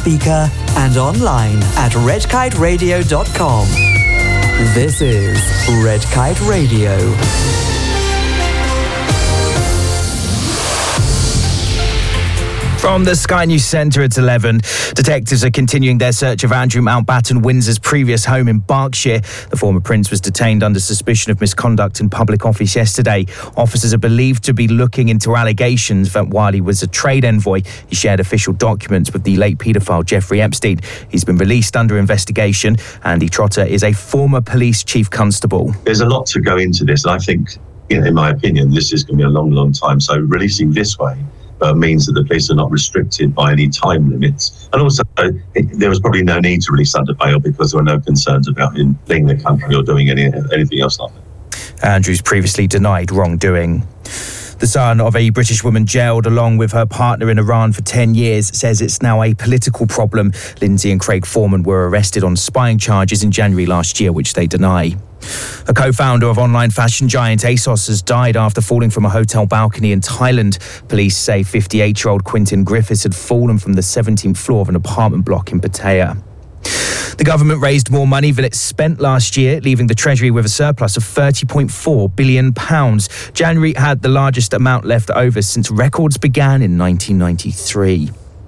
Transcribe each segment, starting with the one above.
speaker and online at redkiteradio.com. This is Red Kite Radio. From the Sky News Centre at 11, detectives are continuing their search of Andrew Mountbatten Windsor's previous home in Berkshire. The former prince was detained under suspicion of misconduct in public office yesterday. Officers are believed to be looking into allegations that while he was a trade envoy, he shared official documents with the late paedophile Jeffrey Epstein. He's been released under investigation. Andy Trotter is a former police chief constable. There's a lot to go into this, and I think, in my opinion, this is going to be a long, long time. So releasing this way means that the police are not restricted by any time limits. And also, there was probably no need to release under bail because there were no concerns about him fleeing the country or doing anything else like that. Andrew's previously denied wrongdoing. The son of a British woman jailed along with her partner in Iran for 10 years says it's now a political problem. Lindsay and Craig Foreman were arrested on spying charges in January last year, which they deny. A co-founder of online fashion giant ASOS has died after falling from a hotel balcony in Thailand. Police say 58-year-old Quentin Griffiths had fallen from the 17th floor of an apartment block in Pattaya. The government raised more money than it spent last year, leaving the Treasury with a surplus of £30.4 billion. January had the largest amount left over since records began in 1993.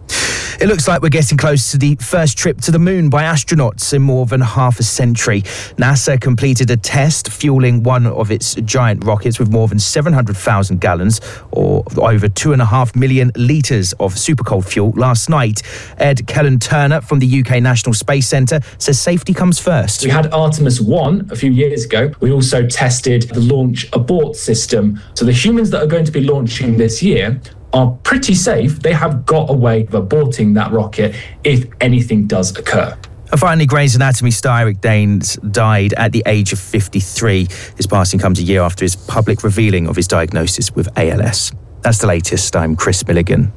It looks like we're getting close to the first trip to the moon by astronauts in more than half a century. NASA completed a test fueling one of its giant rockets with more than 700,000 gallons, or over 2.5 million litres of supercold fuel last night. Ed Kellan-Turner from the UK National Space Centre says safety comes first. We had Artemis 1 a few years ago. We also tested the launch abort system. So the humans that are going to be launching this year are pretty safe. They have got a way of aborting that rocket if anything does occur. And finally, Grey's Anatomy star Eric Danes died at the age of 53. His passing comes a year after his public revealing of his diagnosis with ALS. That's the latest. I'm Chris Milligan.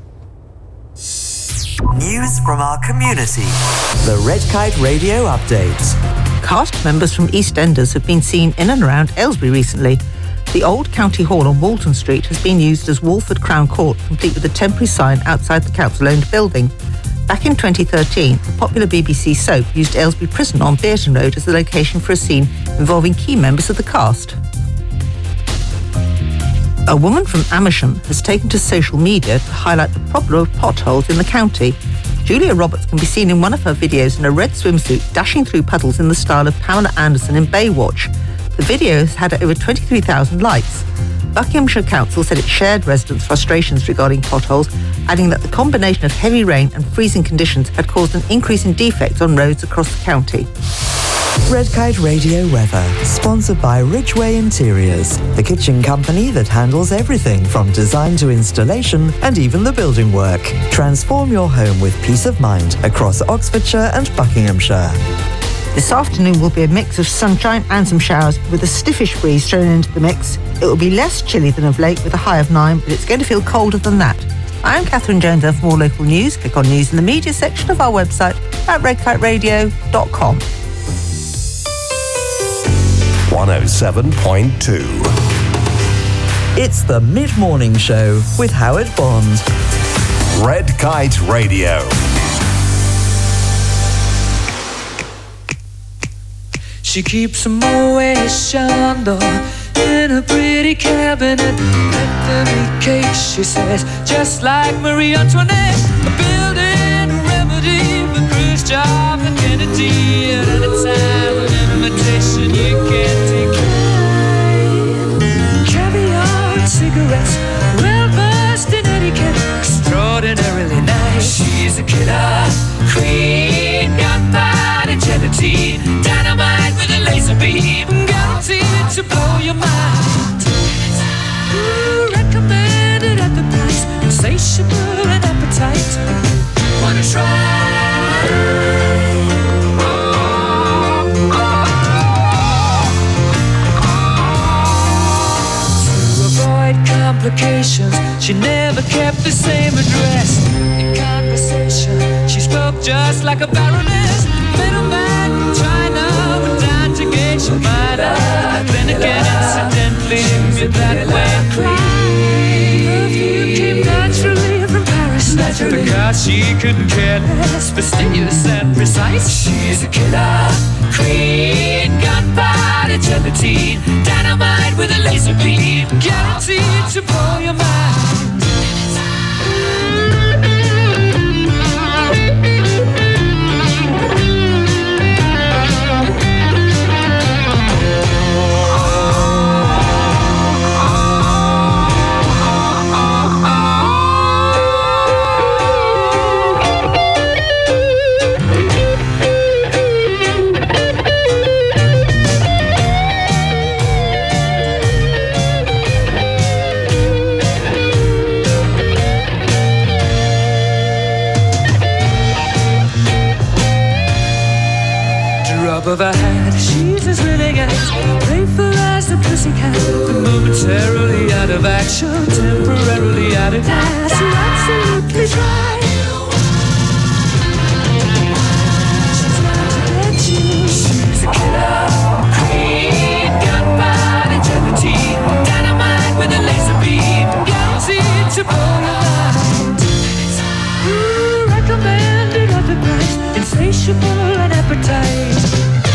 News from our community. The Red Kite Radio Update. Cast members from EastEnders have been seen in and around Aylesbury recently. The old County Hall on Walton Street has been used as Walford Crown Court, complete with a temporary sign outside the council-owned building. Back in 2013, the popular BBC soap used Aylesbury Prison on Bearton Road as the location for a scene involving key members of the cast. A woman from Amersham has taken to social media to highlight the problem of potholes in the county. Julia Roberts can be seen in one of her videos in a red swimsuit dashing through puddles in the style of Pamela Anderson in Baywatch. The video has had over 23,000 likes. Buckinghamshire Council said it shared residents' frustrations regarding potholes, adding that the combination of heavy rain and freezing conditions had caused an increase in defects on roads across the county. Red Kite Radio weather, sponsored by Ridgeway Interiors, the kitchen company that handles everything from design to installation and even the building work. Transform your home with peace of mind across Oxfordshire and Buckinghamshire. This afternoon will be a mix of sunshine and some showers, with a stiffish breeze thrown into the mix. It will be less chilly than of late with a high of 9, but it's going to feel colder than that. I'm Catherine Jones, and for more local news, click on News in the Media section of our website at redkiteradio.com. 107.2. It's the Mid-Morning Show with Howard Bond. Red Kite Radio. She keeps a Moet Chandon in a pretty cabinet. Anthony cake, she says, just like Marie Antoinette. A building remedy for Khrushchev and Kennedy. At any time, an invitation you can't decline. Caviar and cigarettes, well-versed in etiquette, extraordinarily nice. She's a killer queen, gunpowder and gelatine, dynamite with a laser beam, guaranteed to blow your mind. Recommended at the price, insatiable and appetite. Wanna try? To avoid complications, she never kept the same address. In conversation, she spoke just like a baroness. Middleman from China went down to gauge your mind. Then again, incidentally, you're that way. Perfume came naturally from Paris. naturally. Because she couldn't care less, fastidious and precise. She's a killer queen, gunpowder gelatine, dynamite with a laser beam, guaranteed to blow your mind. Of her hat, she's as willing as playful as the pussycat, but momentarily out of action, temporarily out of gas. You're absolutely dry. She's out to get you. She's a killer queen, gunpowder gelatine, dynamite with a laser beam, guaranteed to blow your mind. Recommended at the price, insatiable and appetite.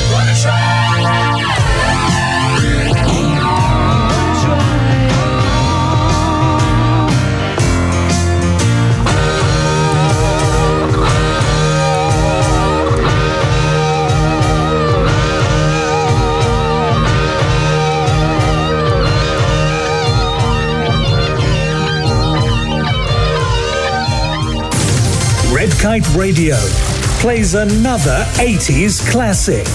Red Kite Radio plays another 80s classic.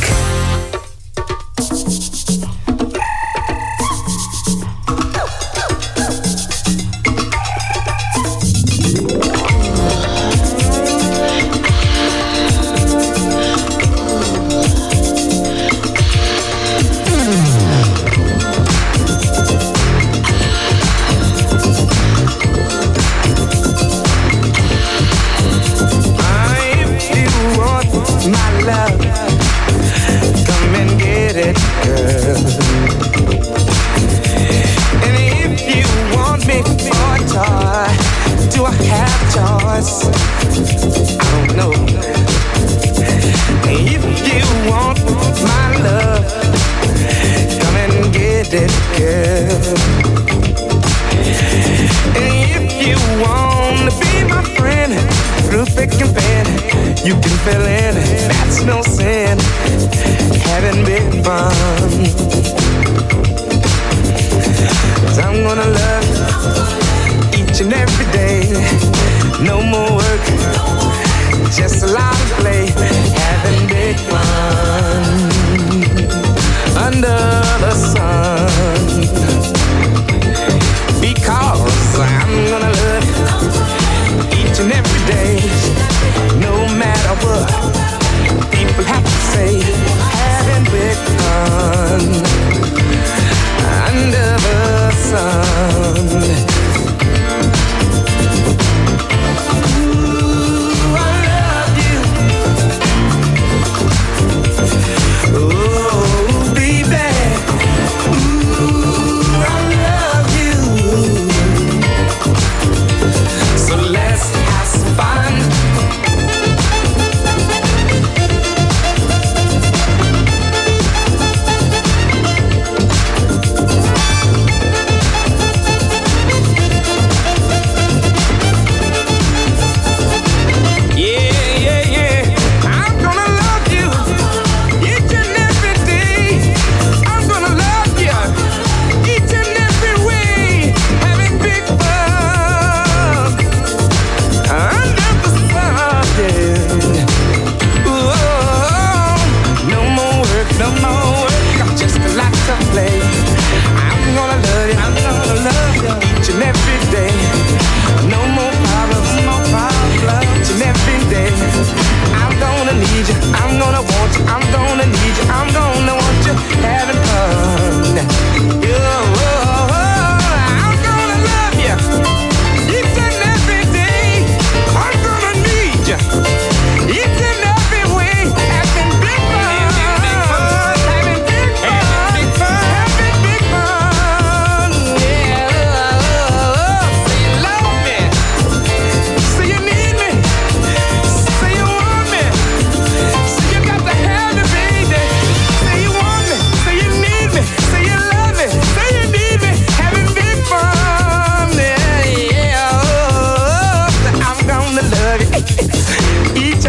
Ooh, I love you.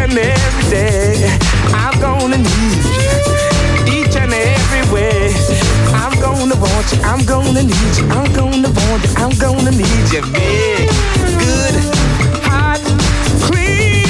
and every day. I'm gonna need you each and every way. I'm gonna want you, I'm gonna need you, I'm gonna want you, I'm gonna need you, man. Good, hot, clean.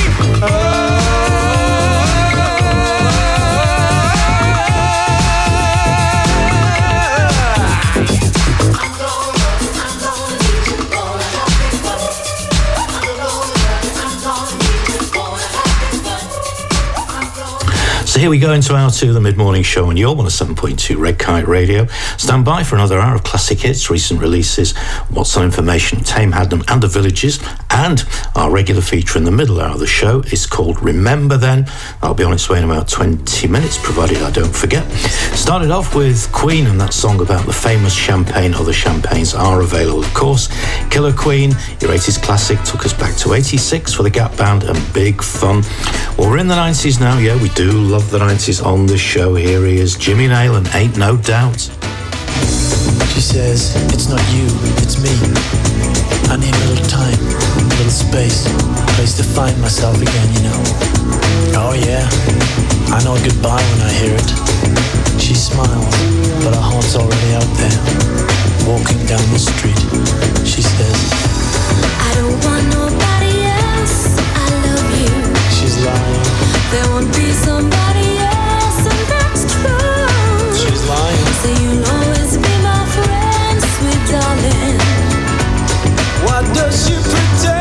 So here we go into hour 2 of the mid-morning show on your 107.2 Red Kite Radio. Stand by for another hour of classic hits, recent releases, what's on information, Tame Hadnam and the Villages, and our regular feature in the middle hour of the show is called Remember Then. I'll be on its way in about 20 minutes, provided I don't forget. Started off with Queen and that song about the famous champagne. Other champagnes are available, of course. Killer Queen, your 80s classic, took us back to 86 for the Gap Band and Big Fun. Well, we're in the 90s now, yeah, we do love the 90s on the show. Here he is, Jimmy Nail and Ain't No Doubt. She says, it's not you, it's me. I need a little time, a little space, a place to find myself again, you know. Oh yeah, I know goodbye when I hear it. She smiles, but her heart's already out there. Walking down the street, she says, I don't want nobody else, I love you. She's lying. There won't be somebody else, and that's true. She's lying. So you'll always be my friend, sweet darling. What does she pretend?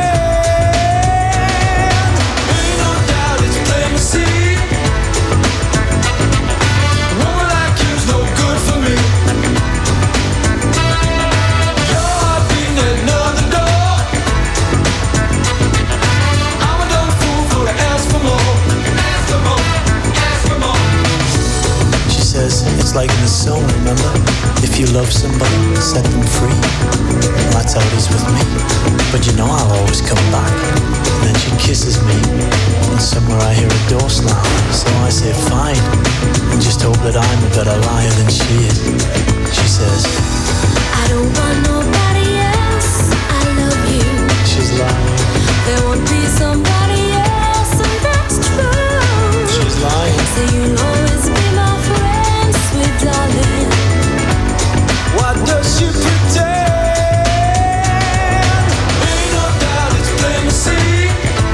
Ain't no doubt it's plain to see. A woman like you's no good for me. Your heart beating at another door. I'm a dumb fool for to ask for more. Ask for more, ask for more. She says it's like in the song, remember? If you love somebody, set them free. That's how it is with me. But you know I'll always come back. And then she kisses me, and somewhere I hear a door slam. So I say fine, and just hope that I'm a better liar than she is. She says, I don't want nobody else, I love you. She's lying. There won't be somebody else, and that's true. She's lying. So you'll always be my friend, sweet darling. What does she pretend? Ain't no doubt it's plain to see.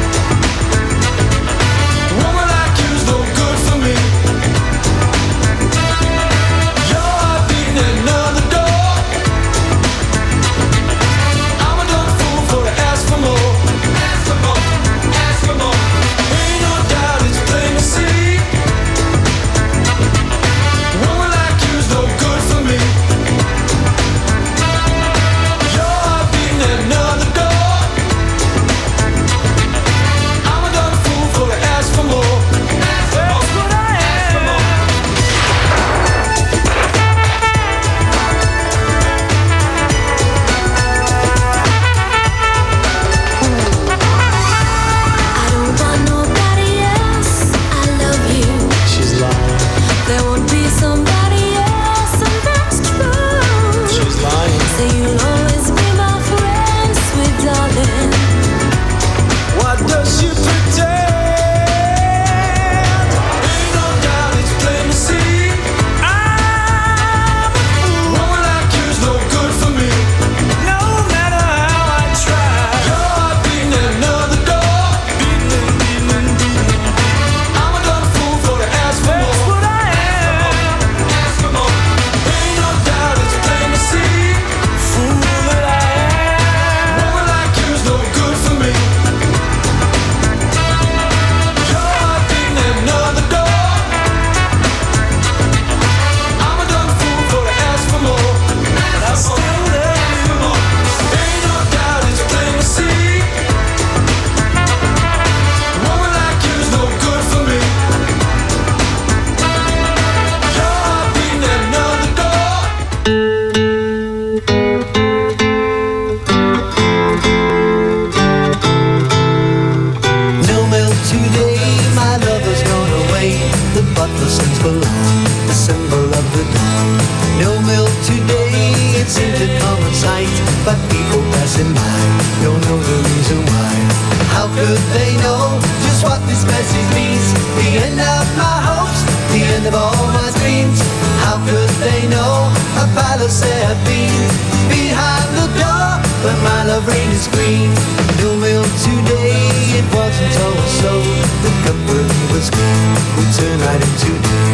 A woman like you's no good for me. Your heart beating at another door. I'm a dumb fool for to ask for more. Ask for more, of all my dreams. How could they know a palace there had been behind the door where my love reigned is green? No milk today, it wasn't always so. The comfort was green, we turn right into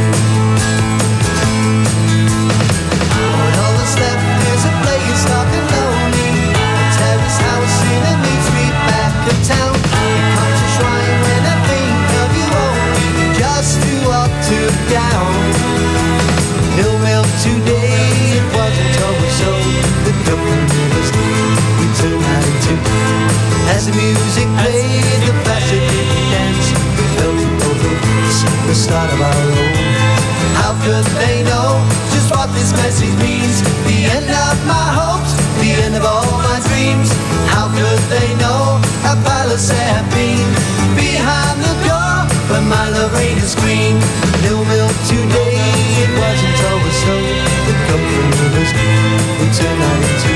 when all that's left is a place dark and lonely, a terrace house in a mean street back of town. It comes to shrine when I think of you only, just to up to down. No milk today, it wasn't always so. The comfort was green, we turn right into as the music played, the fashion didn't dance. We felt it both of us, the start of our own. How could they know just what this message means? The end of my hopes, the end of all my dreams. How could they know a palace there had been behind the door where my love reigned is green? No milk today, it wasn't always so. The comfort was green, we turn right into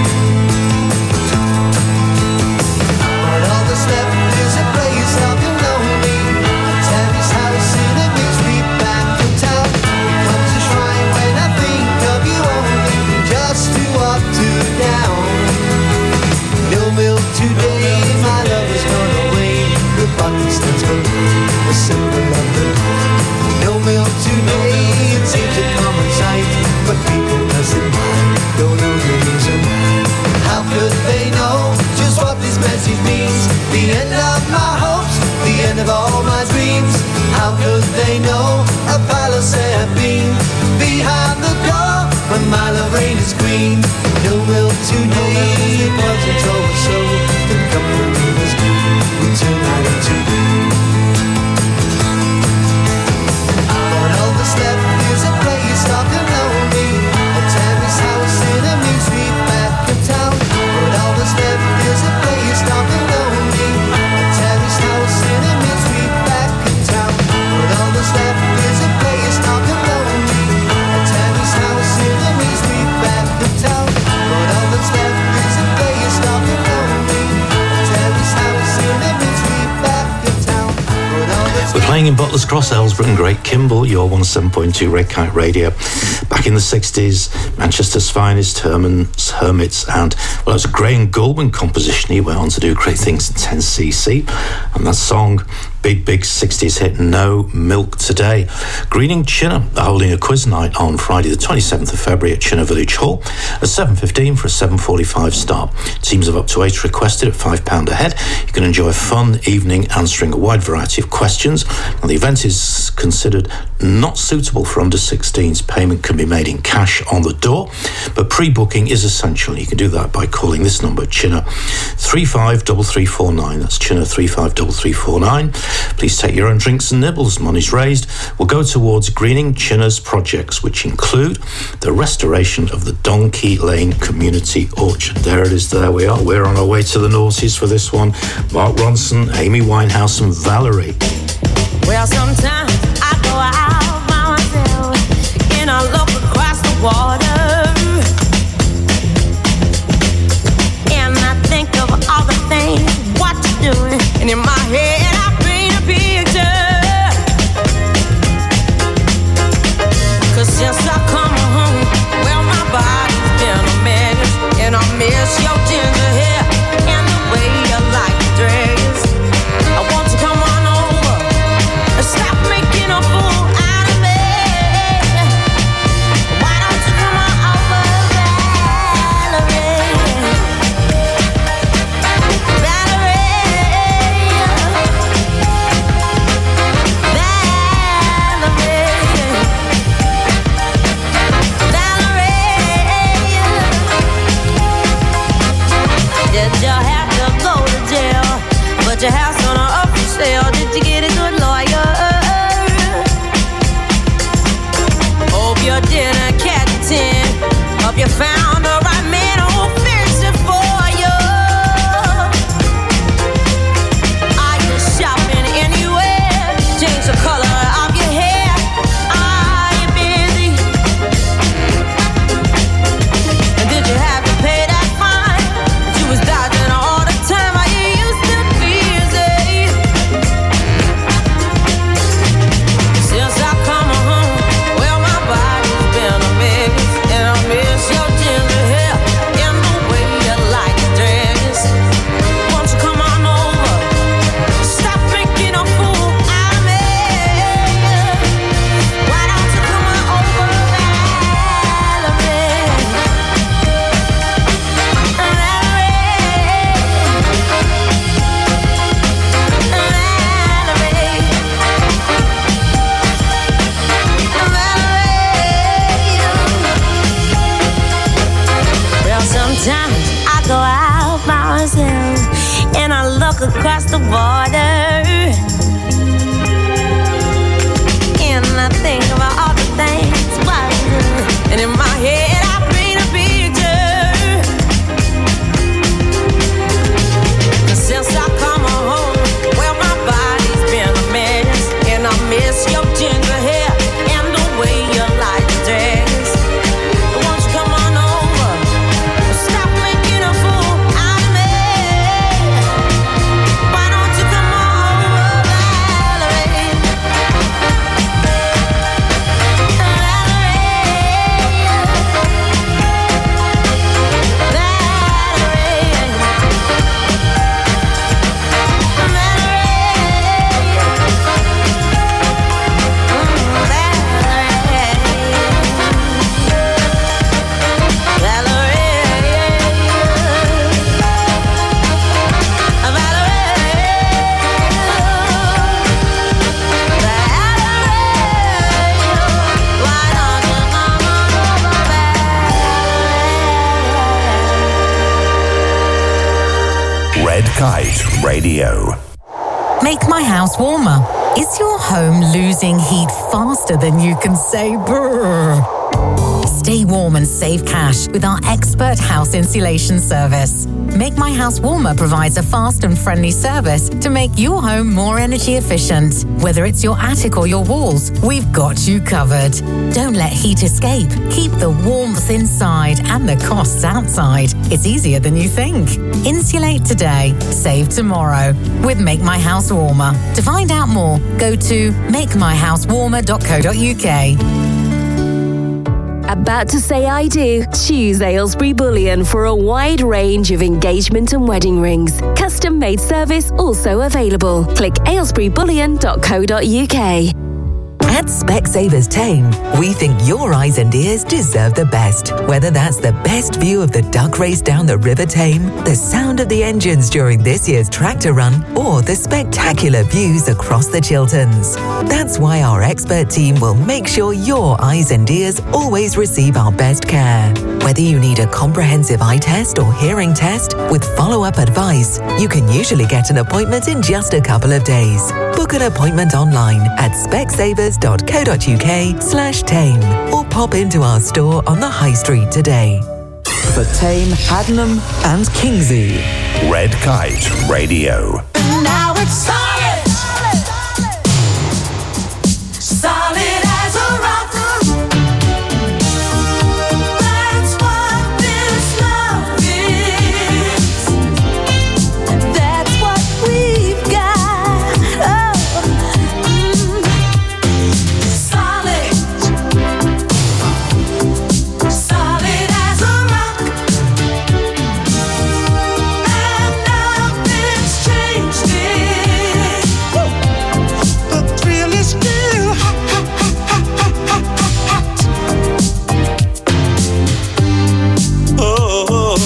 all that's left is a place dark and lonely, a terrace house in a big street back in town. It comes to shrine when I think of you only, just to up to down. No milk today, my love has gone away. The bucket stands full, a symbol of the no milk today, it seems a common sight, but people passing by don't know the reason. How could they know just what this message means? The end of my hopes, the end of all my dreams. How could they know a palace there had been behind the door when my love reigned is green? No milk today, it wasn't always so. The comfort was green, we turn right into all that's left is a place dark and lonely, a terrace house in a mean street back of town. But all that's left is a place dark and lonely, a terrace house in a mean street back of town. But all that's left is a place dark and lonely, a terrace house in a mean street back of town. But all that's left is a place dark and lonely, a terrace house in a mean street back of town. We're playing in Butler's Cross, Ellsborough and Great Kimble, your 107.2 Red Kite Radio. Back in the 60s, Manchester's finest, Hermits, and, well, it was a Graham Goldman composition. He went on to do great things in 10cc. And that song, big 60s hit, No Milk Today. Greening Chinner are holding a quiz night on Friday the 27th of February at Chinner Village Hall at 7:15 for a 7:45 start. Teams of up to 8 requested at £5 a head. You can enjoy a fun evening answering a wide variety of questions. And the event is considered not suitable for under 16s. Payment can be made in cash on the door, but pre-booking is essential. You can do that by calling this number, Chinner 353349. That's Chinner 353349. Please take your own drinks and nibbles. Money's raised will go towards greening Chinner's projects, which include the restoration of the Donkey Lane Community Orchard. There it is, there we are. We're on our way to the noughties for this one. Mark Ronson, Amy Winehouse and Valerie. Well, sometimes I go out by myself and I look across the water and I think of all the things what you're doing, and in my head I paint a picture. 'Cause since I come home, well, my body's been a mess, and I miss your ginger hair and the way you like your dress. I want you to come on over the border. And I think about all the things what I do. And in my head I paint a picture. Since I come home, well my body's been a mess. And I miss your ginger hair and the way you like to dress. Won't you come on over? Stop making a fool out of me. Why don't you come on over, Valerie? Red Kite Radio. Make my house warmer. Is your home losing heat faster than you can say brrr? Stay warm and save cash with our expert house insulation service. Make My House Warmer provides a fast and friendly service to make your home more energy efficient. Whether it's your attic or your walls, we've got you covered. Don't let heat escape. Keep the warmth inside and the costs outside. It's easier than you think. Insulate today, save tomorrow with Make My House Warmer. To find out more, go to makemyhousewarmer.co.uk. About to say I do? Choose Aylesbury Bullion for a wide range of engagement and wedding rings. Custom made service also available. Click aylesburybullion.co.uk. At Specsavers Tame, we think your eyes and ears deserve the best. Whether that's the best view of the duck race down the River Tame, the sound of the engines during this year's tractor run, or the spectacular views across the Chilterns. That's why our expert team will make sure your eyes and ears always receive our best care. Whether you need a comprehensive eye test or hearing test with follow-up advice, you can usually get an appointment in just a couple of days. Book an appointment online at specsavers.co.uk/Tame or pop into our store on the High Street today. For Tame, Haddenham and Kingsley. Red Kite Radio. Now it's solid. Solid as a rock. That's what this love is. That's what we've got. Oh. Solid. Solid as a rock. And nothing's changed it. The thrill is still hot. Oh,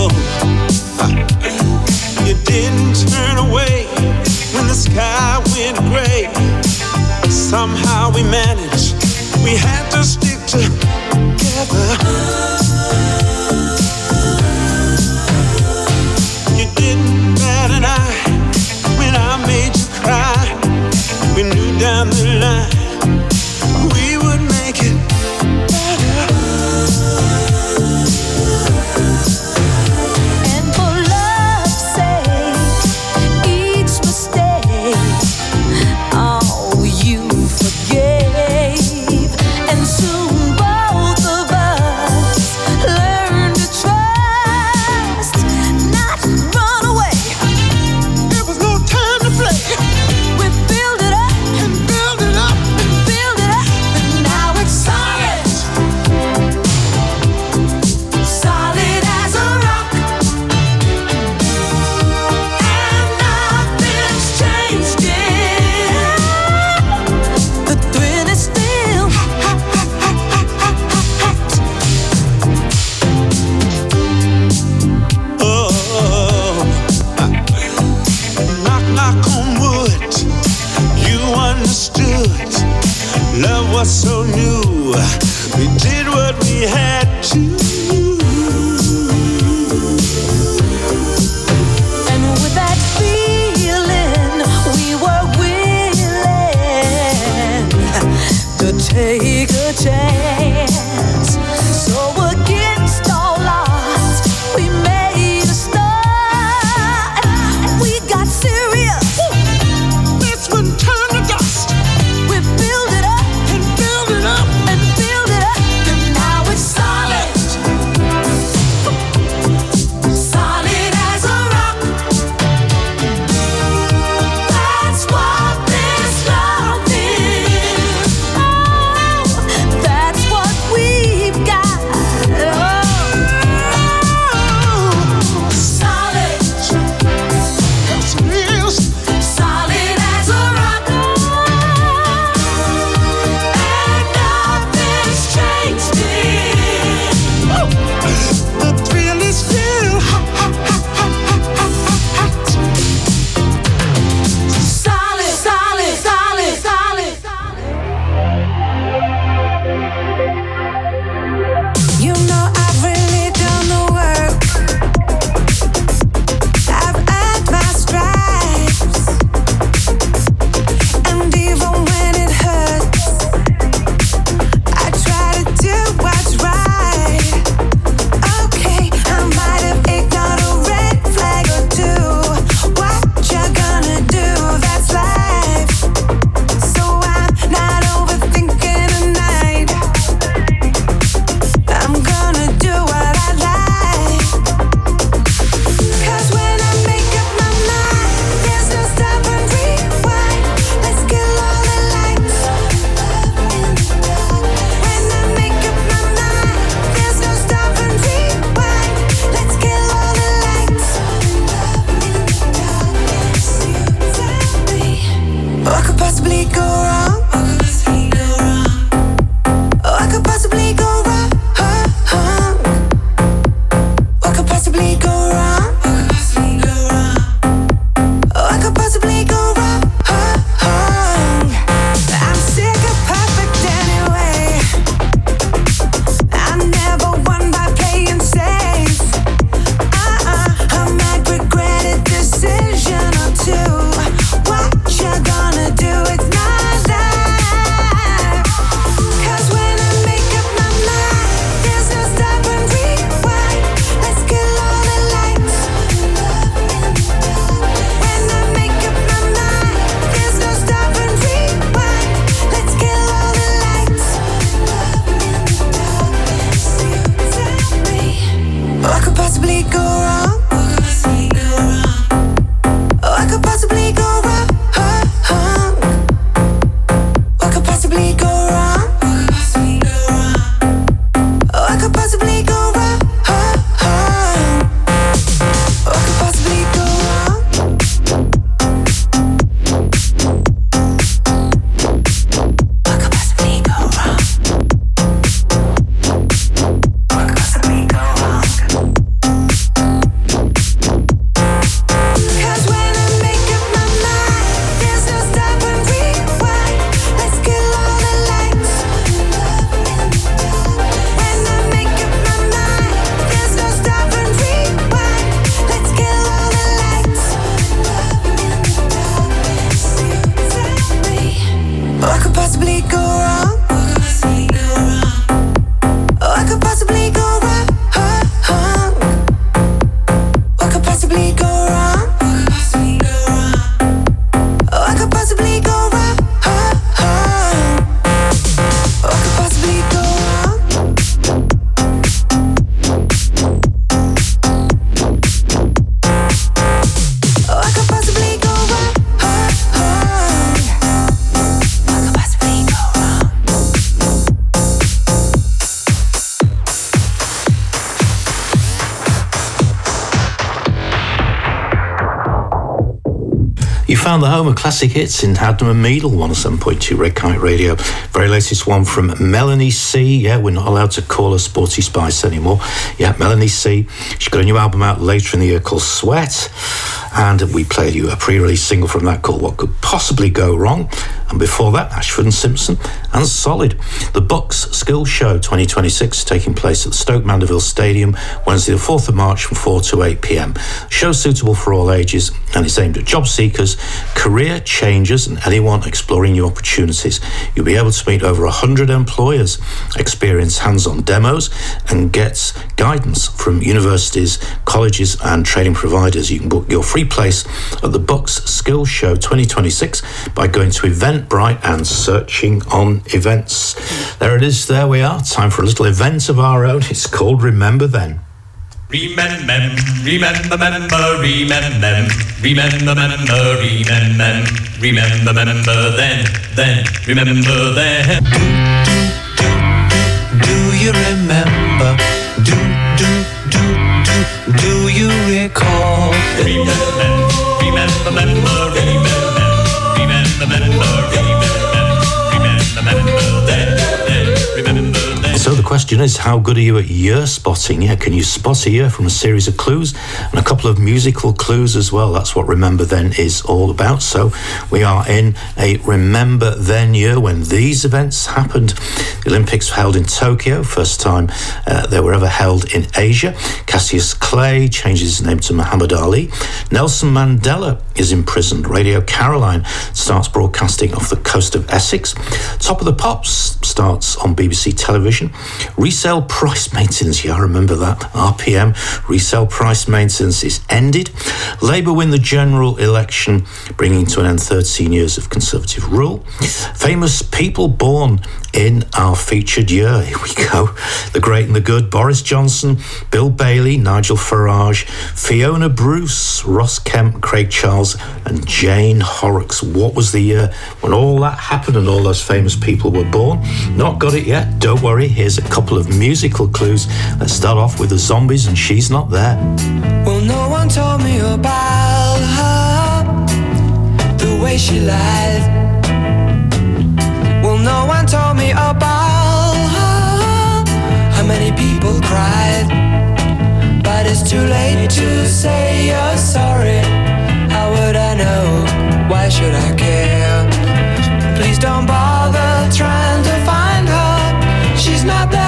you didn't turn away when the sky went gray. Somehow we managed. We had to stick together. You didn't bat an eye when I made you cry. We knew down the line we would make it better. And for love's sake, each mistake, oh, you forgave. And soon both of us learned to trust, not run away. There was no time to play. We build it up and build it up and build it up, and now it's solid. Solid as a rock. And nothing's changed it. The thrill is still hot. Oh, knock, knock on wood. You understood. Love was so new. We did what we had to. And with that feeling take a chance. So against all odds, we made a start. We got serious. This one turned to dust. We build it up and build it up and build it up, and now it's solid. Solid as a rock. That's what this love is. Oh, that's what we've got. Oh, solid. Yes, it is. Solid as a rock. And nothing's changed it. The thrill is still hot. Solid, solid, solid, solid. You know I've really done the work. I've earned my stripes, and even when it hurts, I try to do what's right. Okay, I might have ignored a red flag or two. What you gonna do? That's life. So I'm not overthinking tonight. I'm gonna do what I like. 'Cause when I make up my mind, there's no stop and rewind. Let's kill all the lights. When I make up my mind, there's no stop and rewind. Let's kill all the lights. What could possibly go wrong? What could possibly go wrong? What could possibly go wrong? What could possibly go wrong? I'm sick of perfect anyway. I never won by playing safe. I might regret a decision or two. What you gonna do? It's my life. 'Cause when I make up my mind, there's no stop and rewind. Let's kill all the lights. When I make up my mind, there's no stop and rewind. Let's kill all the lights. What could possibly go wrong? What could possibly go wrong? What could possibly go wrong? What could possibly go wrong? What could possibly go wrong? What could possibly go wrong? What could possibly go wrong? 'Cause when I make up my mind, there's no stop and rewind. Let's kill all the lights. When I make up my mind, there's no stop and rewind. Let's kill all the lights. What could possibly go wrong? What could possibly go wrong? What could possibly go wrong? What could possibly go wrong? What could possibly go wrong? What could possibly go wrong? What could possibly go wrong? You found the home of classic hits in Hadnam and Meadle, 107.2 Red Kite Radio. Very latest one from Melanie C. Yeah, we're not allowed to call her Sporty Spice anymore. Yeah, Melanie C. She's got a new album out later in the year called Sweat. And we played you a pre-release single from that called What Could Possibly Go Wrong. and before that, Ashford and Simpson and Solid. The Bucks Skills Show 2026 is taking place at the Stoke Mandeville Stadium Wednesday the 4th of March from 4 to 8 p.m. Show suitable for all ages, and it's aimed at job seekers, career changers and anyone exploring new opportunities. You'll be able to meet over 100 employers, experience hands-on demos and get guidance from universities, colleges and training providers. You can book your free place at the Bucks Skills Show 2026 by going to Eventbrite and searching on events. There it is, there we are. Time for a little event of our own. It's called Remember Then. Remember, remember, remember, remember, remember, remember, remember, then, remember then. Do you remember? Do you recall? Remember, remember, remember, remember, So the question is, how good are you at year spotting? Yeah, can you spot a year from a series of clues and a couple of musical clues as well? That's what Remember Then is all about. So we are in a Remember Then year when these events happened. The Olympics were held in Tokyo, first time they were ever held in Asia. Cassius Clay changes his name to Muhammad Ali. Nelson Mandela is imprisoned. Radio Caroline starts broadcasting off the coast of Essex. Top of the Pops starts on BBC Television. Resale price maintenance, yeah, I remember that. RPM, resale price maintenance is ended. Labour win the general election, bringing to an end 13 years of Conservative rule. Famous people born in our featured year. Here we go. The great and the good. Boris Johnson, Bill Bailey, Nigel Farage, Fiona Bruce, Ross Kemp, Craig Charles and Jane Horrocks. What was the year when all that happened and all those famous people were born? Not got it yet? Don't worry. Here's a couple of musical clues. Let's start off with the Zombies and She's Not There. Well, no one told me about her, the way she lied. Well, no one told me about her, how many people cried. But it's too late to say you're sorry. How would I know? Why should I care? Please don't bother trying to find her. She's not there.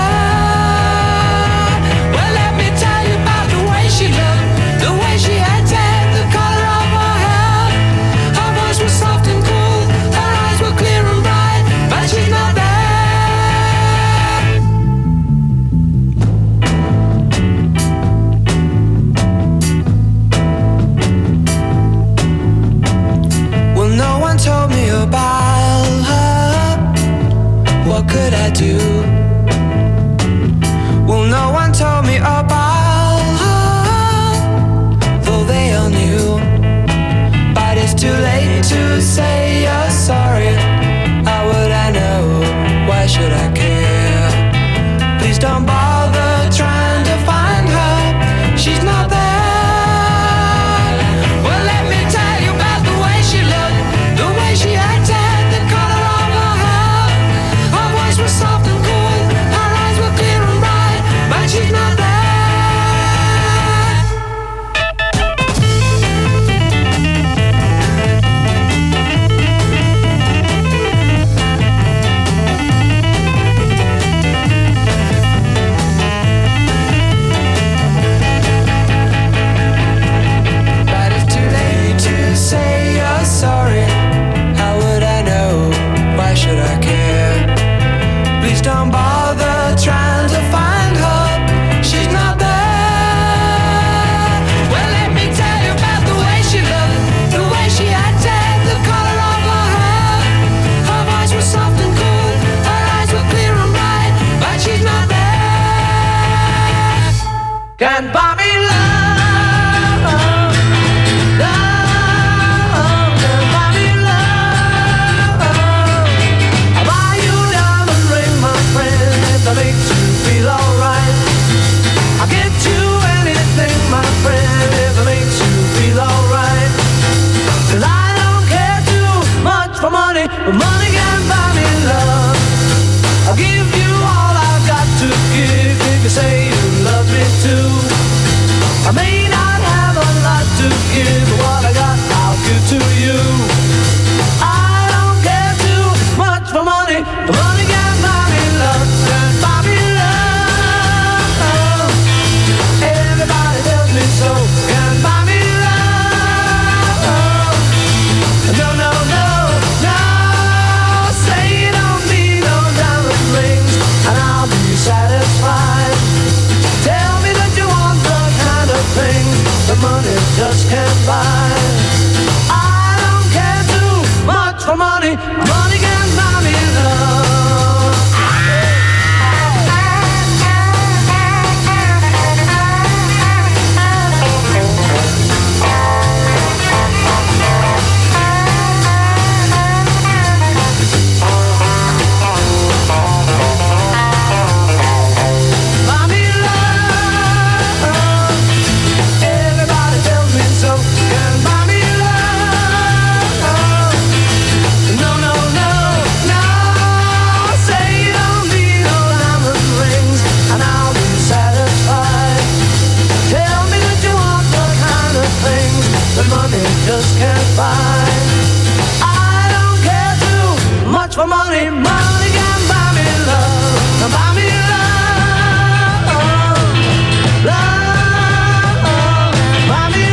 Well, let me tell you about the way she looked, the way she had tan, the color of her hair. Her voice was soft and cool, her eyes were clear and bright, but she's not there. Well, no one told me about her. What could I do? Well, no one told me about her, though they all knew. But it's too late to say you're sorry. How would I know? Why should I care? Please don't bother trying to find her. She's not there. Well, let me tell you about the way she looked, the way she acted, the color of her hair. Her voice was soft and cool, her eyes were clear and bright, but she's not there. But it's too late to say you're sorry. How would I know? Why should I care? Please don't bother trying to find her. She's not there. Well, let me tell you about the way she looked, the way she acted, the color of her hair. Her voice was soft and cool, her eyes were clear and bright, but she's not there. Can't buy me love, love, can't buy me love. I'll buy you a diamond ring, my friend, if that makes you feel alright. I'll get you anything, my friend, if it makes you feel alright. 'Cause I don't care too much for money, but money can't buy me love. I'll give you all I've got to give if you say you love me too. money, money can buy me love, buy me love, love, buy me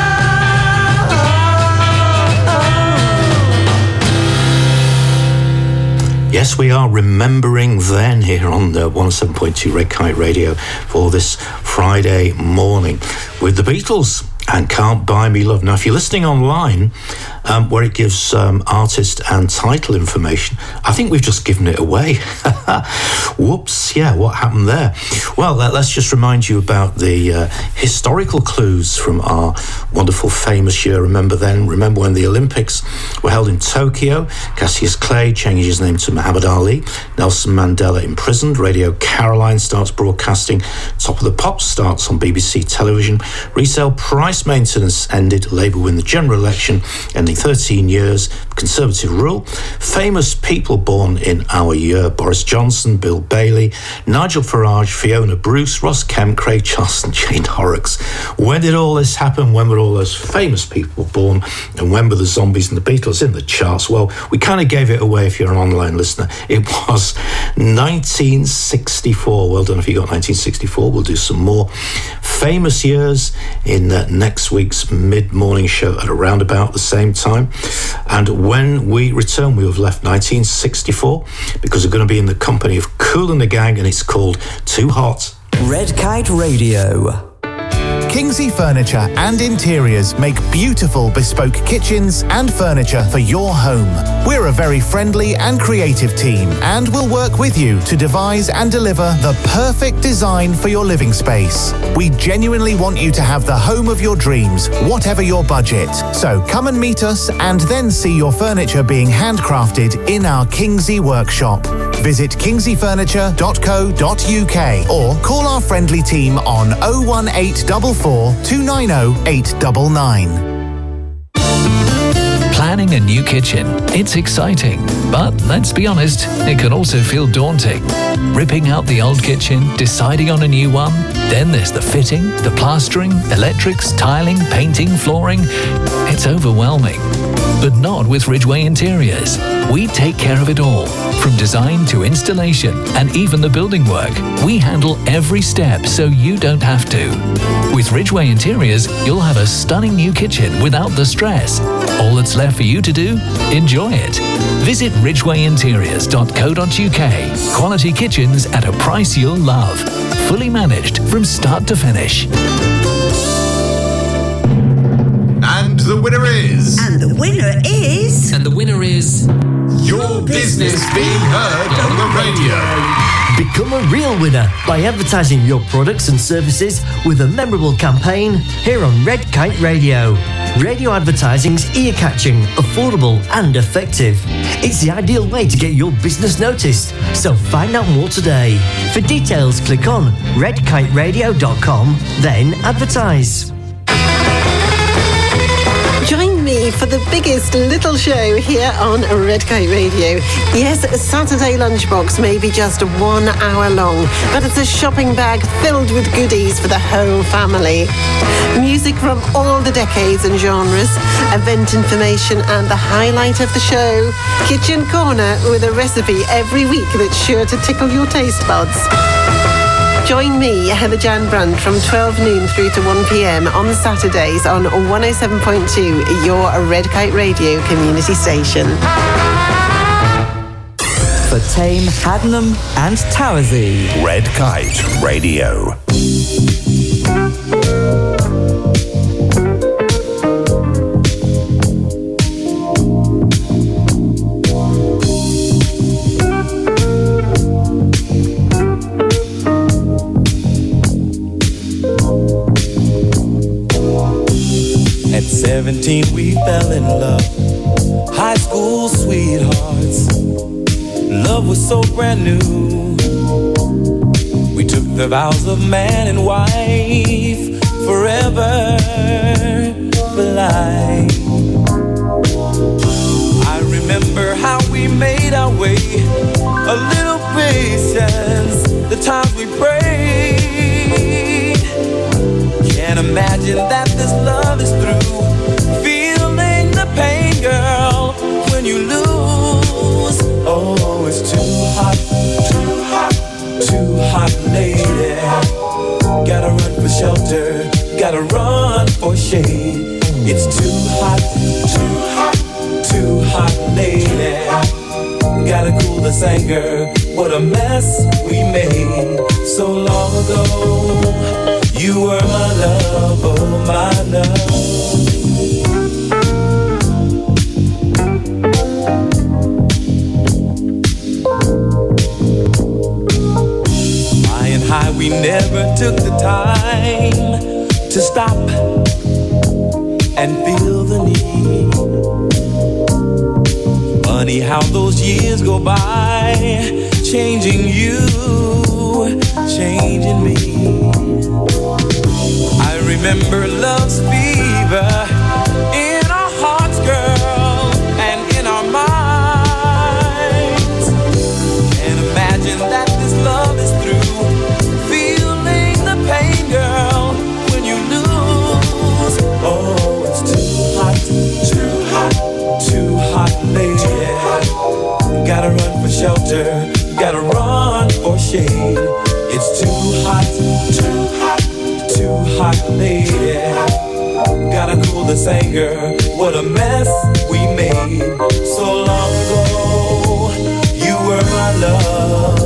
love. Yes, we are remembering then here on the 107.2 Red Kite Radio for this Friday morning with the Beatles and Can't Buy Me Love. Now, if you're listening online, where it gives artist and title information, I think we've just given it away. Whoops, yeah, what happened there? Well, let's just remind you about the historical clues from our wonderful famous year. Remember when the Olympics were held in Tokyo, Cassius Clay changes his name to Muhammad Ali, Nelson Mandela imprisoned, Radio Caroline starts broadcasting, Top of the Pops starts on BBC television, resale price maintenance ended, Labour win the general election, ending 13 years of Conservative rule. Famous people born in our year: Boris Johnson, Bill Bailey, Nigel Farage, Fiona Bruce, Ross Kemp, Craig Charleston, Jane Horrocks. When did all this happen? When were all those famous people born? And when were the Zombies and the Beatles in the charts? Well, we kind of gave it away if you're an online listener. It was 1964. Well done if you got 1964. We'll do some more famous years in next week's mid-morning show at around about the same time. And when we return, we have left 1964 because we're going to be in the company of Kool and the Gang, and it's called Too Hot. Red Kite Radio. Kingsley Furniture and Interiors make beautiful bespoke kitchens and furniture for your home. We're a very friendly and creative team and will work with you to devise and deliver the perfect design for your living space. We genuinely want you to have the home of your dreams, whatever your budget. So come and meet us and then see your furniture being handcrafted in our Kingsley workshop. Visit kingsleyfurniture.co.uk or call our friendly team on 01844 290 899. Planning a new kitchen. It's exciting, but let's be honest, it can also feel daunting. Ripping out the old kitchen, deciding on a new one, then there's the fitting, the plastering, electrics, tiling, painting, flooring. It's overwhelming. But not with Ridgeway Interiors. We take care of it all, from design to installation and even the building work. We handle every step so you don't have to. With Ridgeway Interiors, you'll have a stunning new kitchen without the stress. All that's left for you to do? Enjoy it. Visit ridgwayinteriors.co.uk. Quality kitchens at a price you'll love. Fully managed from start to finish. And the winner is... And the winner is... And the winner is... Your business being heard on the radio. Become a real winner by advertising your products and services with a memorable campaign here on Red Kite Radio. Radio advertising's ear-catching, affordable and effective. It's the ideal way to get your business noticed, so find out more today. For details, click on redkiteradio.com, then advertise. Join me for the biggest little show here on Red Kite Radio. Yes, Saturday Lunchbox may be just 1 hour long, but it's a shopping bag filled with goodies for the whole family. Music from all the decades and genres, event information and the highlight of the show, Kitchen Corner with a recipe every week that's sure to tickle your taste buds. Join me, Heather Jan Brandt, from 12 noon through to 1 p.m. on Saturdays on 107.2, your Red Kite Radio community station. For Tame, Haddenham and Towersey. Red Kite Radio. At 17 we fell in love, high school sweethearts. Love was so brand new. We took the vows of man and wife, forever, for life. I remember how we made our way, a little patience, the times we prayed. Can't imagine that this love is through. Feeling the pain, girl, when you lose. Oh. coolest anger. What a mess we made so long ago. You were my love, oh my love. High, we never took the time to stop and feel the need. Funny how those years go by, changing you, changing me. I remember love's fever in our hearts, girl, and in our minds. Can't imagine that this love is through. Girl, when you lose, oh, it's too hot, too hot, too hot, lady. Gotta run for shelter, gotta run for shade. It's too hot, too hot, too hot, lady. Gotta cool this anger. What a mess we made so long ago. You were my love.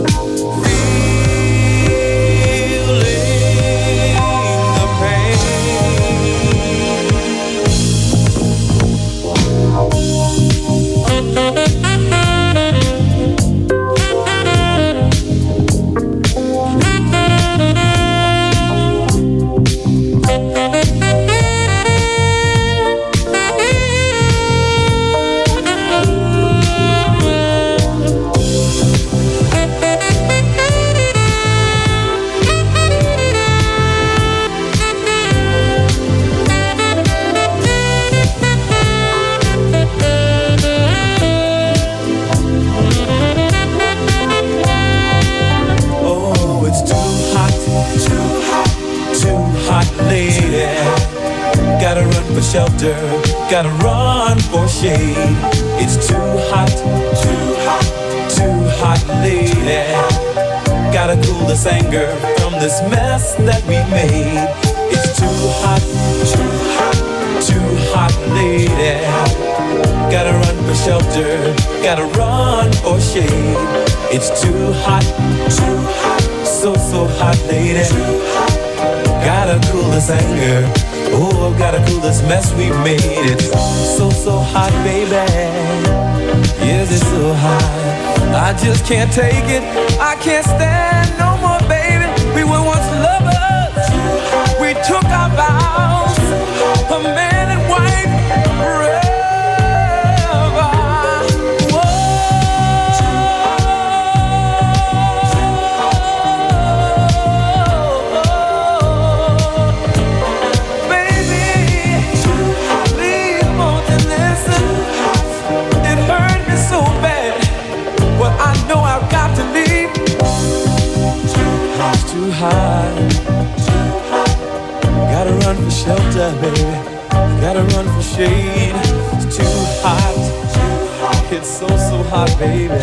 Shelter, gotta run for shade. It's too hot, too hot, too hot, lady. Gotta cool this anger from this mess that we made. It's too hot, too hot, too hot, lady. Gotta run for shelter, gotta run for shade. It's too hot, so hot, lady. Gotta cool this anger. Oh, I've gotta cool this mess we made. It's so hot, baby. Yes, it's so hot. I just can't take it. I can't stand no more, baby. We were once lovers. We took our vows, a man and wife forever. Too hot, gotta run for shelter, baby. Gotta run for shade. It's too hot, it's so hot, baby.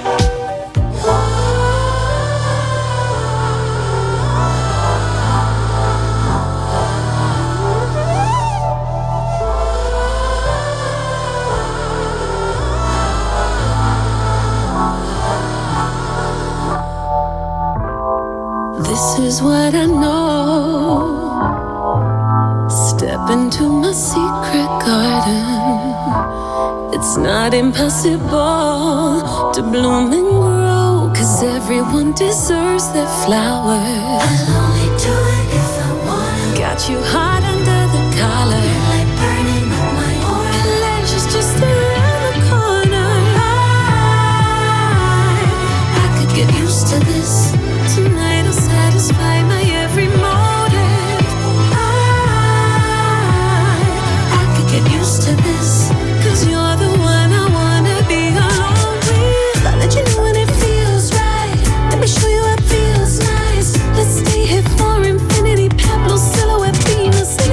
This is what I know. Step into my secret garden. It's not impossible to bloom and grow, 'cause everyone deserves their flowers. I'll only do it if I want. Got you hot under the collar, like burning up my aura. Pleasure's just around the corner. I could get used to this. Tonight I'll satisfy my every motive. I could get used to this, 'cause you're the one I wanna be alone with. I'll let you know when it feels right. Let me show you what feels nice. Let's stay here for infinity. Pablo silhouette Venus.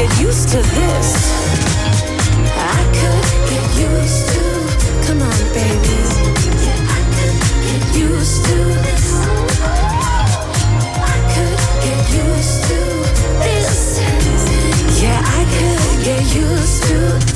get used to this. I could get used to. Come on, baby. I could get used to this. I could get used to this. Yeah, I could get used to.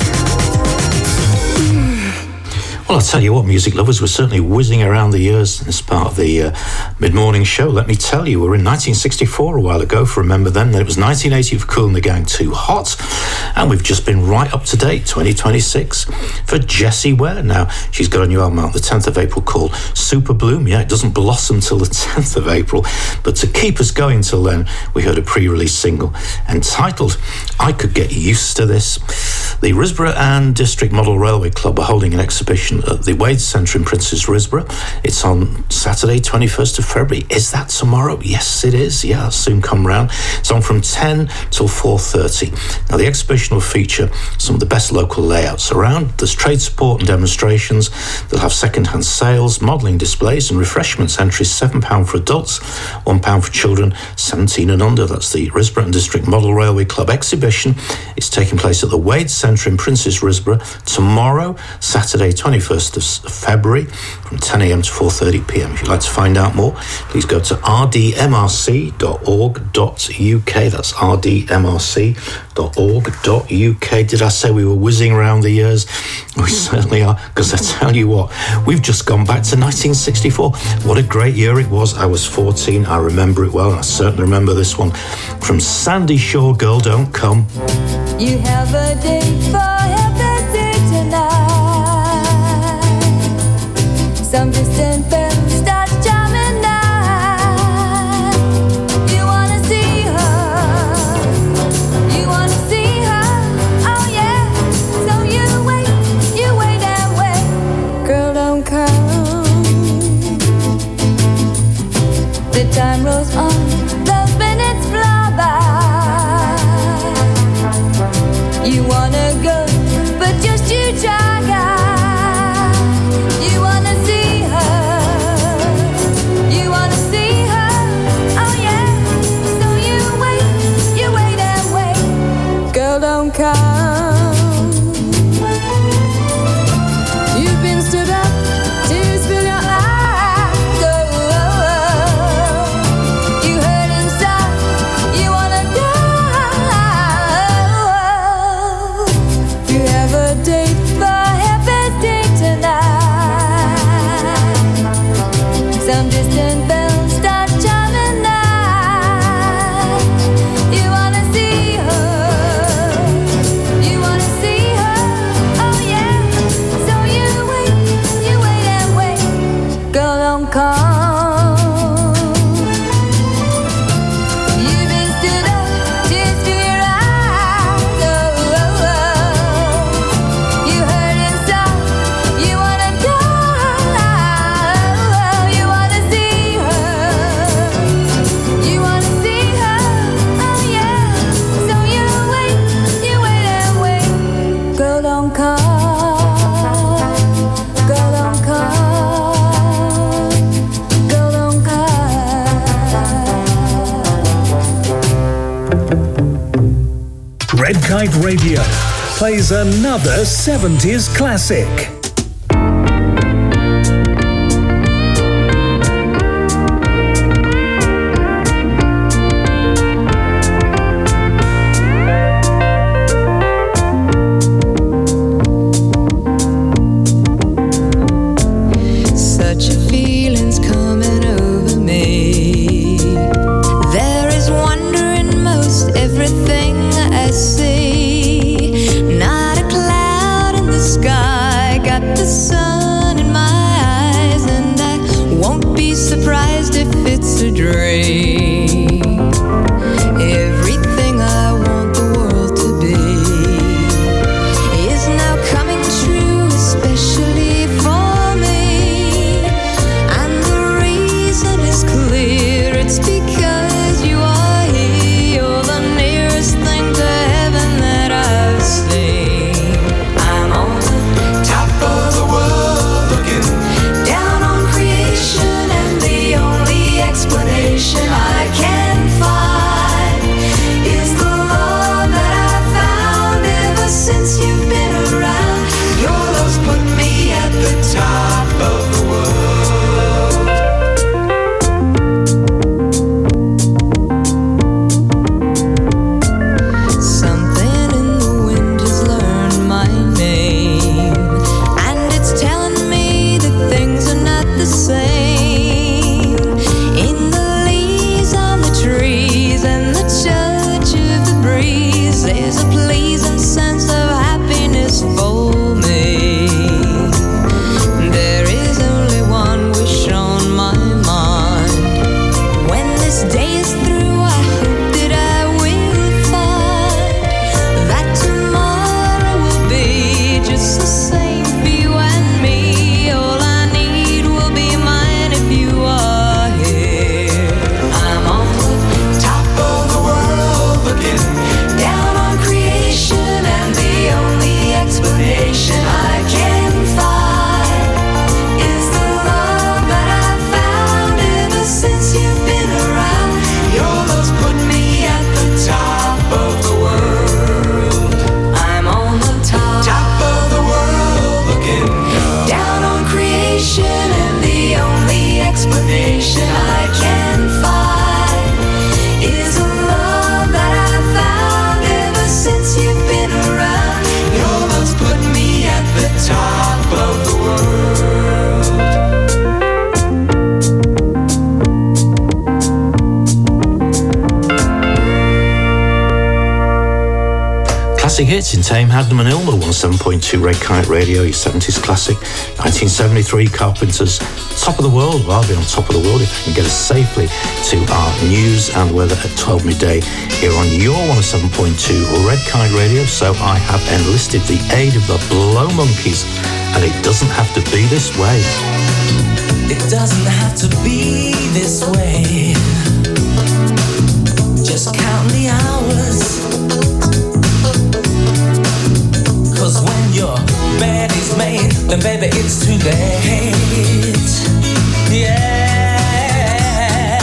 Well, I'll tell you what, music lovers, we're certainly whizzing around the years in this part of the mid-morning show. Let me tell you, we're in 1964 a while ago for Remember Then. Then it was 1980 for Kool and the Gang, Too Hot. And we've just been right up to date, 2026, for Jessie Ware. Now, she's got a new album out the 10th of April called Super Bloom. Yeah, it doesn't blossom till the 10th of April. But to keep us going till then, we heard a pre-release single entitled I Could Get Used to This. The Risborough and District Model Railway Club are holding an exhibition at the Wade Centre in Princes Risborough. It's on Saturday, 21st of February. Is that tomorrow? Yes, it is. Yeah, I'll soon come round. It's on from 10 till 4:30. Now, the exhibition will feature some of the best local layouts around. There's trade support and demonstrations. They'll have second-hand sales, modelling displays and refreshments. Entries £7 for adults, £1 for children 17 and under. That's the Risborough and District Model Railway Club exhibition. It's taking place at the Wade Centre in Princes Risborough tomorrow, Saturday, 21st of February, from 10 a.m. to 4:30 p.m. If you'd like to find out more, please go to rdmrc.org.uk. That's rdmrc.org.uk. Did I say we were whizzing around the years? We certainly are, because I tell you what, we've just gone back to 1964. What a great year it was. I was 14. I remember it well, and I certainly remember this one from Sandy Shore, Girl Don't Come. You have a date for your birthday tonight. Some distant bell starts jamming now. You wanna see her. You wanna see her. Oh yeah. So you wait and wait. Girl, don't come. The time rolls on. Those minutes fly by. You wanna go, but just you jog out. You wanna see her. You wanna see her. Oh yeah. So you wait and wait. Girl, don't come. You've been stood up, tears fill your eyes. Oh, oh, oh. You hurt inside. You wanna die. You have a date for your birthday tonight. Some distant bells start chiming now. You wanna see her. You wanna see her. Oh yeah. So you wait and wait. Girl, don't come. You've been stood up, tears fill your eyes. Oh, oh, oh. You hurt inside. You wanna die. You wanna see her. You wanna see her. Oh yeah. So you wait and wait. Girl, don't come. Girl, don't come. Girl, don't come. Red Kite Radio plays another 70s classic. Such a feeling's coming over me. There is wonder in most everything I see. Not a cloud in the sky, got the sun in my eyes, and I won't be surprised if it's a dream. Everything I want the world to be is now coming true, especially for me. And the reason is clear, it's because you are here. You're the nearest thing to heaven that I've seen. I'm on the top of the world, looking down on creation, and the only explanation I can Classic hits in Tame Hadnam and Ilmer, 107.2 Red Kite Radio, your 70s classic. 1973 Carpenters, Top of the World. Well, I'll be on top of the world if I can get us safely to our news and weather at 12 midday here on your 107.2 Red Kite Radio. So I have enlisted the aid of the Blow Monkeys, and it doesn't have to be this way. It doesn't have to be this way. Just count the hours. 'Cause when your bed is made, then baby it's too late. Yeah.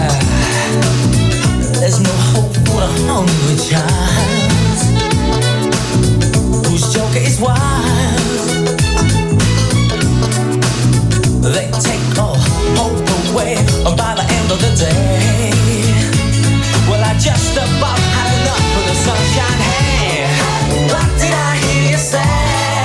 There's no hope for a hungry child whose joker is wild. They take all hope away by the end of the day. Well, I just about had enough of the sunshine. Hey, what did I hear you say?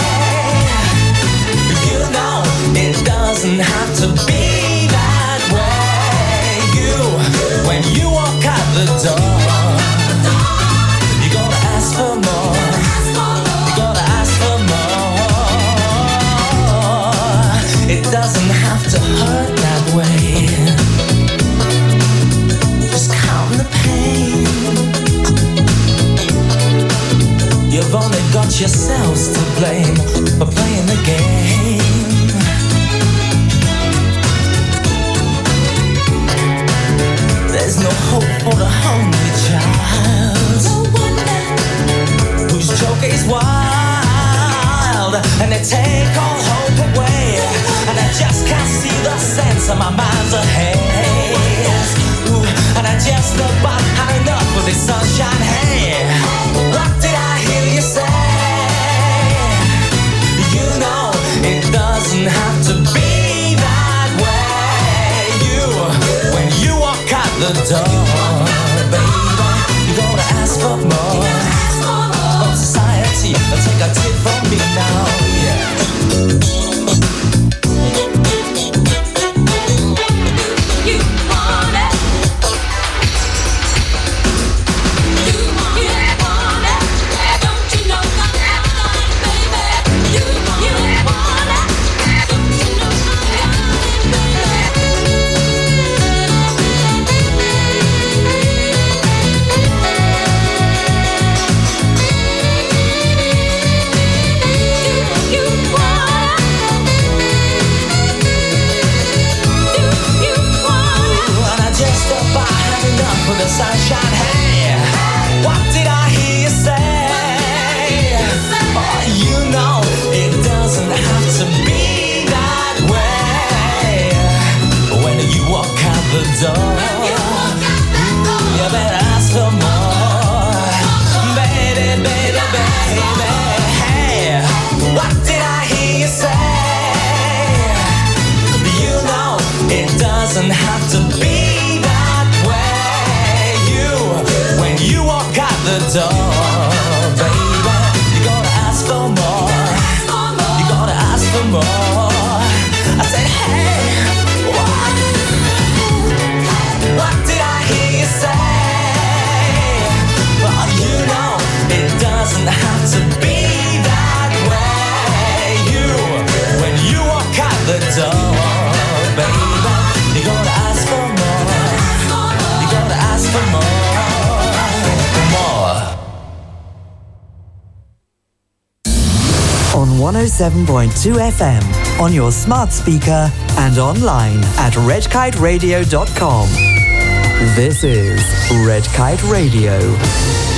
You know it doesn't have to be that way. When you walk out the door, you gotta ask for more. You gotta ask for more. It doesn't have to hurt that way. Just count the pain. You've only got yourselves to blame for playing the game. There's no hope for the hungry child whose joke is wild, and they take all hope away. And I just can't see the sense of my mind's ahead. Ooh, and I just about had enough of this sunshine. Hey, what did I hear you say? You know it doesn't have to be that way. When you walk out the door, baby, you gotta ask for more. From society, take a tip from me now, yeah. The sunshine, hey, what did I hear you say? Oh, you know it doesn't have to be that way. When you walk out the door, you better ask for more. Baby, baby, baby, hey, what did I hear you say? You know it doesn't have to be you walk out the door, baby, you gotta ask for more. You gotta ask for more. I said, hey, what did I hear you say? Well, you know it doesn't have to be that way. When you walk out the door, baby, you gotta ask for more. You gotta ask for more. On 107.2 FM, on your smart speaker and online at redkiteradio.com. This is Red Kite Radio.